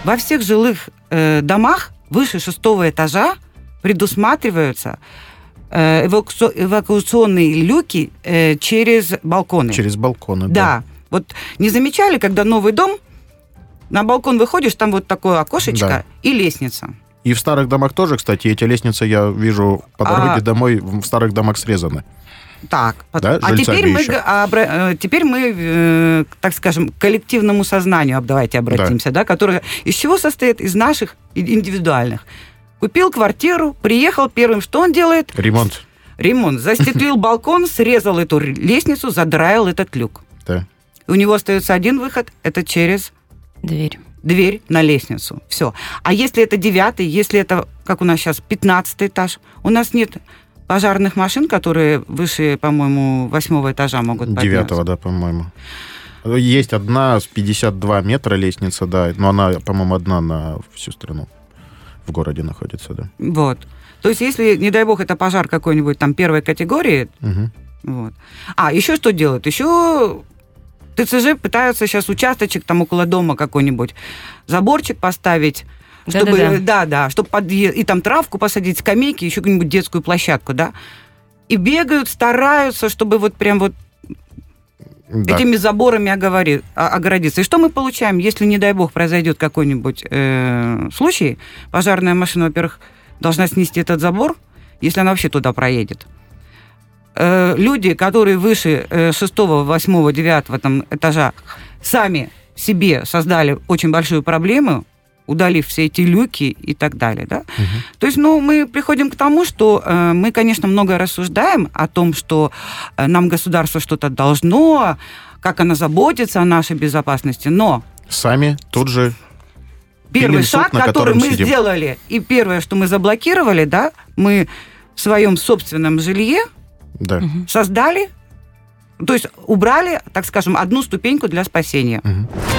во всех жилых домах выше 6-го этажа предусматриваются эвакуационные люки через балконы. Через балконы, да. Вот не замечали, когда новый дом, на балкон выходишь, там вот такое окошечко и лестница. И в старых домах тоже, кстати, эти лестницы, я вижу, по дороге домой в старых домах срезаны. Так, да? теперь мы, так скажем, к коллективному сознанию давайте обратимся, да, которое из чего состоит? Из наших индивидуальных. Купил квартиру, приехал, первым что он делает? Ремонт. Застеклил балкон, срезал эту лестницу, задраил этот люк. Да. У него остается один выход, это через дверь на лестницу. Все. А если это 9-й, если это, как у нас сейчас, 15-й этаж, у нас нет пожарных машин, которые выше, по-моему, 8-го этажа могут подняться. 9-го, да, по-моему. Есть одна с 52 метра лестница, да, но она, по-моему, одна на всю страну в городе находится, да. Вот. То есть, если, не дай бог, это пожар какой-нибудь там первой категории, вот. А, еще что делают? Еще ТЦЖ пытаются сейчас участочек там около дома какой-нибудь, заборчик поставить, чтобы, чтобы и там травку посадить, скамейки, еще какую-нибудь детскую площадку, да. И бегают, стараются, чтобы вот прям вот этими заборами огородиться. И что мы получаем, если, не дай бог, произойдет какой-нибудь случай? Пожарная машина, во-первых, должна снести этот забор, если она вообще туда проедет. Люди, которые выше 6-го, 8-го, 9-го там, этажа, сами себе создали очень большую проблему, удалив все эти люки и так далее. Да? То есть, мы приходим к тому, что мы, конечно, много рассуждаем о том, что нам государство что-то должно, как оно заботится о нашей безопасности, но... Сами тут же... Первый шаг, который мы сделали, и первое, что мы заблокировали, да, мы в своем собственном жилье создали, то есть убрали, так скажем, одну ступеньку для спасения.